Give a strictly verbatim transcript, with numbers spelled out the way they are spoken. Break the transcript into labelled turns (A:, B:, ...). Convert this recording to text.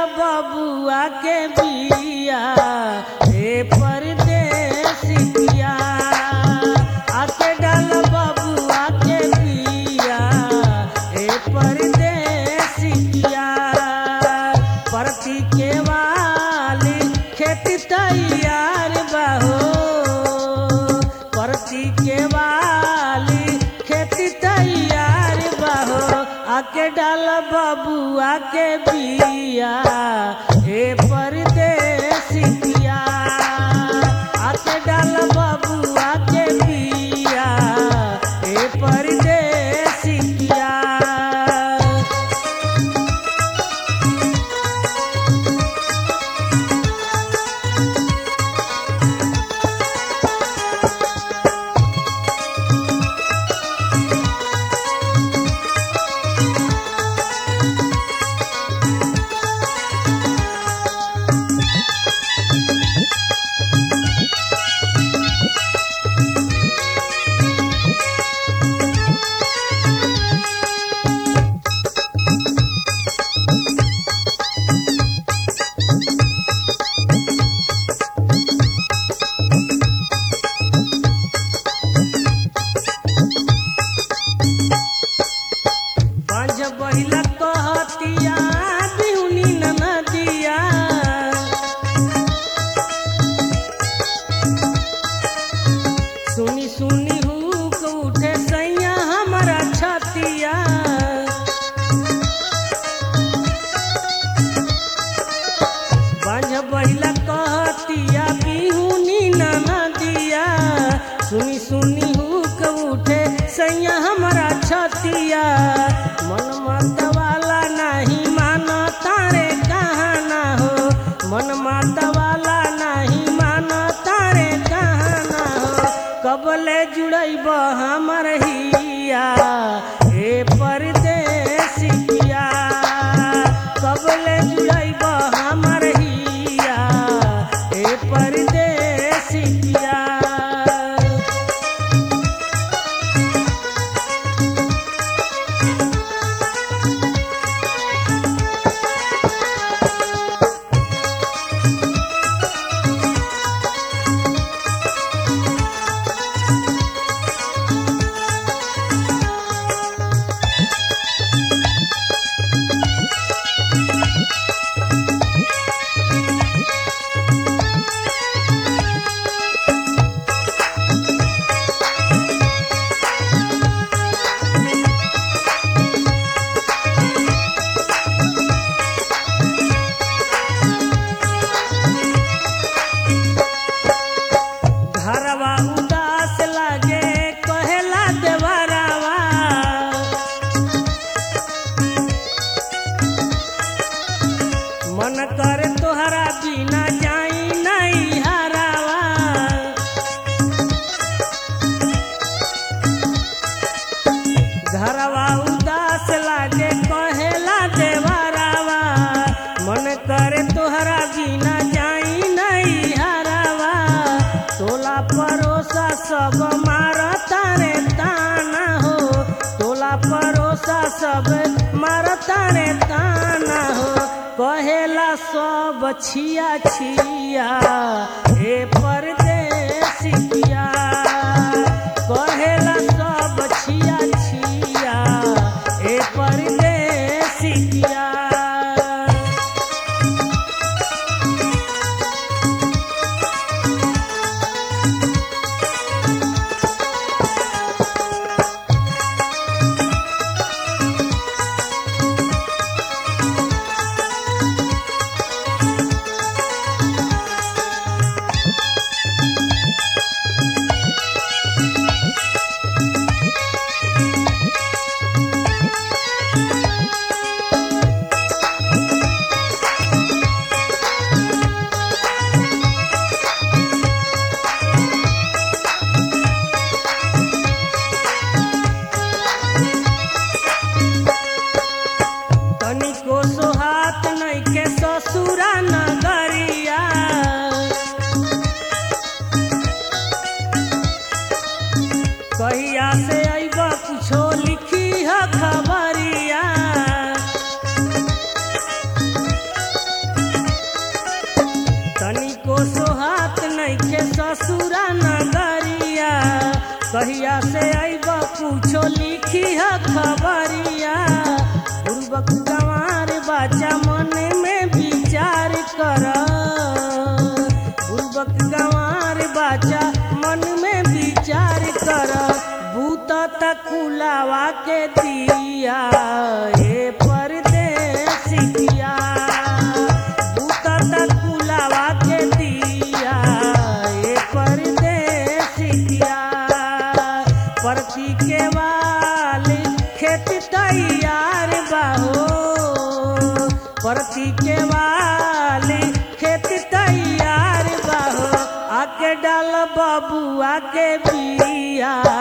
A: बबुआ के बिया ए परदेसिया आके डाल बबुआ के बिया ए परदेसिया परती के वाली खेती तैयार बाहो परती के वाली खेती तैयार बाहो आके डाल बबुआ के बिया हे परदेसिया आके डाल बबुआ के बिया हे परदेसिया बहिला कहतिया बिहुनी नदिया सुनी सुनी हुक उठे सैया हमारा छतिया बांझ बहिला कहतिया बिहुनी नदिया सुनी सुनी हुक उठे सैया हमारा छतिया मन मत वाला नहीं मानो तारे कहना हो मन मत वाला नहीं मानो तारे कहना हो कबले जुड़ब हमर हिया हे परदेसिया कबले जुड़ब हमर हिया हे परदेसिया मन कर तोहरा बिना जाई नहीं हरावा घरवा उदास लागे कहेला देवरावा मन करे तोहरा बिना जाई नहीं हरावा टोला परोसा सब मारता रे ताना हो टोला परोसा सब मारता रे ताना हो कहेला सब छिया छिया हे परदेसिया कहेला सब छिया छिया हे परदेसिया कहिया से अइबा कुछो लिखी है खबरिया कहिया से आइब पूछो लिखी है खबरिया पूर्वक गंवार बाचा मन में विचार कर पूर्वक गंवार बाचा मन में विचार कर भूत तकुलावा के दिया ए परदेसिया भूत तकुलावा के दिया ए परदेसिया परती के वाली खेत तैयार बाहो परती के वाली खेत तैयार बाहो आके डाल बबुआ के बिया